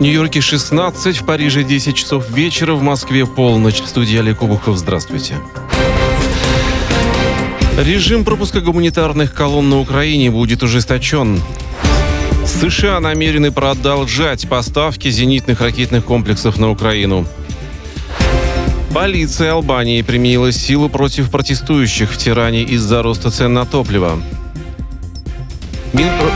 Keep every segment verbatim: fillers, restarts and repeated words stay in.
В Нью-Йорке шестнадцать, в Париже десять часов вечера, в Москве полночь. В студии Олег Обухов. Здравствуйте. Режим пропуска гуманитарных колонн на Украине будет ужесточен. США намерены продолжать поставки зенитных ракетных комплексов на Украину. Полиция Албании применила силу против протестующих в Тиране из-за роста цен на топливо. Минпро...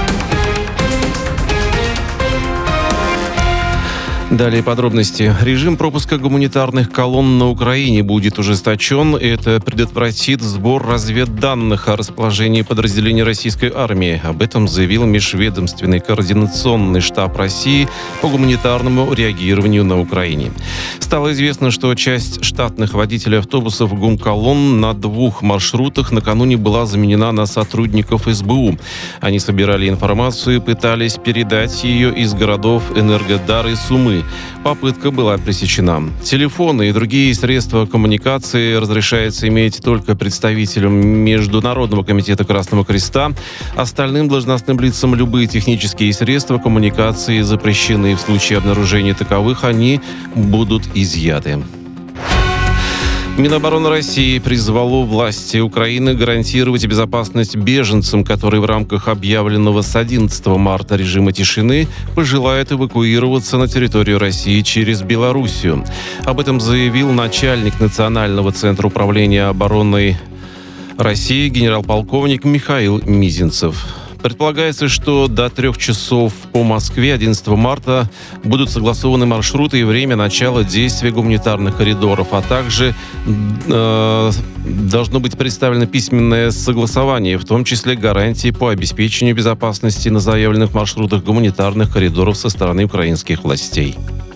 Далее подробности. Режим пропуска гуманитарных колонн на Украине будет ужесточен. Это предотвратит сбор разведданных о расположении подразделений российской армии. Об этом заявил Межведомственный координационный штаб России по гуманитарному реагированию на Украине. Стало известно, что часть штатных водителей автобусов гумколонн на двух маршрутах накануне была заменена на сотрудников эс бэ у. Они собирали информацию и пытались передать ее из городов Энергодар и Сумы. Попытка была пресечена. Телефоны и другие средства коммуникации разрешается иметь только представителям Международного комитета Красного Креста. Остальным должностным лицам любые технические средства коммуникации запрещены. В случае обнаружения таковых они будут изъяты. Минобороны России призвало власти Украины гарантировать безопасность беженцам, которые в рамках объявленного с одиннадцатого марта режима тишины пожелают эвакуироваться на территорию России через Белоруссию. Об этом заявил начальник Национального центра управления обороной России генерал-полковник Михаил Мизинцев. Предполагается, что до трех часов по Москве одиннадцатого марта будут согласованы маршруты и время начала действия гуманитарных коридоров, а также э, должно быть представлено письменное согласование, в том числе гарантии по обеспечению безопасности на заявленных маршрутах гуманитарных коридоров со стороны украинских властей.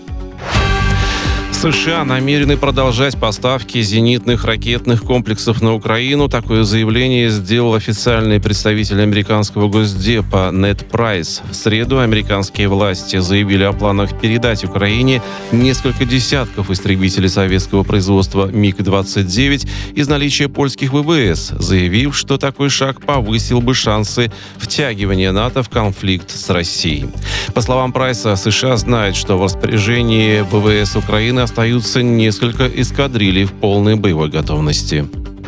США намерены продолжать поставки зенитных ракетных комплексов на Украину. Такое заявление сделал официальный представитель американского госдепа Нед Прайс. В среду американские власти заявили о планах передать Украине несколько десятков истребителей советского производства миг двадцать девять из наличия польских вэ вэ эс, заявив, что такой шаг повысил бы шансы втягивания НАТО в конфликт с Россией. По словам Прайса, США знают, что в распоряжении вэ вэ эс Украины остаются несколько эскадрилей в полной боевой готовности.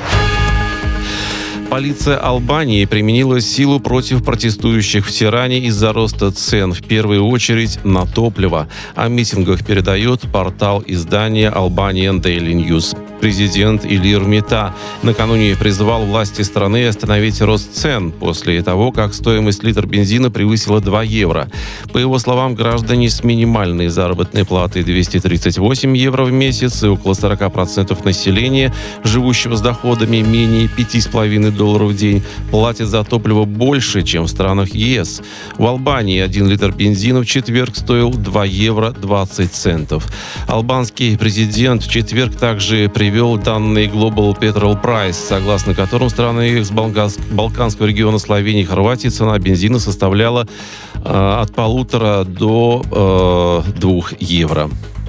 Полиция Албании применила силу против протестующих в Тиране из-за роста цен, в первую очередь на топливо. О митингах передает портал издания Albanian Daily News. Президент Илир Мета накануне призвал власти страны остановить рост цен после того, как стоимость литра бензина превысила два евро. По его словам, граждане с минимальной заработной платой двести тридцать восемь евро в месяц и около сорок процентов населения, живущего с доходами менее пять с половиной долларов в день, платят за топливо больше, чем в странах е эс. В Албании один литр бензина в четверг стоил два евро двадцать центов. Албанский президент в четверг также привел ввел данные Global Petrol Price, согласно которым страны экс-балканского региона Словении и Хорватии цена бензина составляла э, от полутора до э, двух евро.